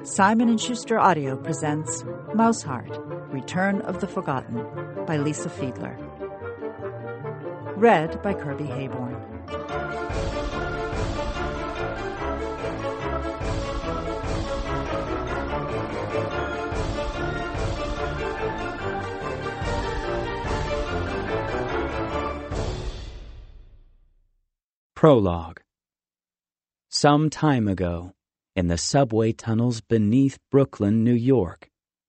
Simon & Schuster Audio presents Mouseheart, Return of the Forgotten by Lisa Fiedler. Read by Kirby Hayborn. Prologue. Some time ago, in the subway tunnels beneath Brooklyn, New York.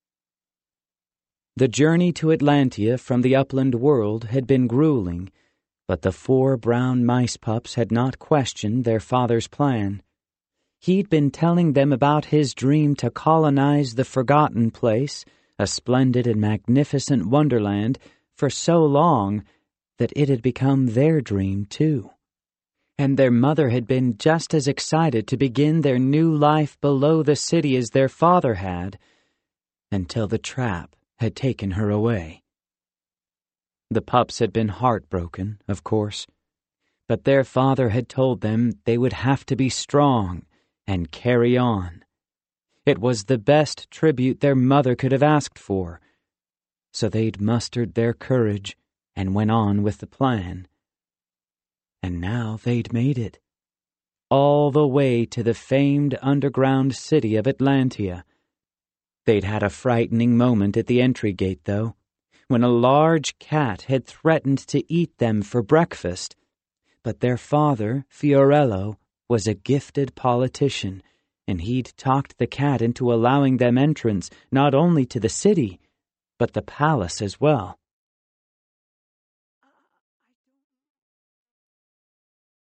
The journey to Atlantia from the upland world had been grueling, but the 4 brown mice pups had not questioned their father's plan. He'd been telling them about his dream to colonize the forgotten place, a splendid and magnificent wonderland, for so long that it had become their dream too. And their mother had been just as excited to begin their new life below the city as their father had, until the trap had taken her away. The pups had been heartbroken, of course, but their father had told them they would have to be strong and carry on. It was the best tribute their mother could have asked for, so they'd mustered their courage and went on with the plan. And now they'd made it, all the way to the famed underground city of Atlantia. They'd had a frightening moment at the entry gate, though, when a large cat had threatened to eat them for breakfast. But their father, Fiorello, was a gifted politician, and he'd talked the cat into allowing them entrance not only to the city, but the palace as well.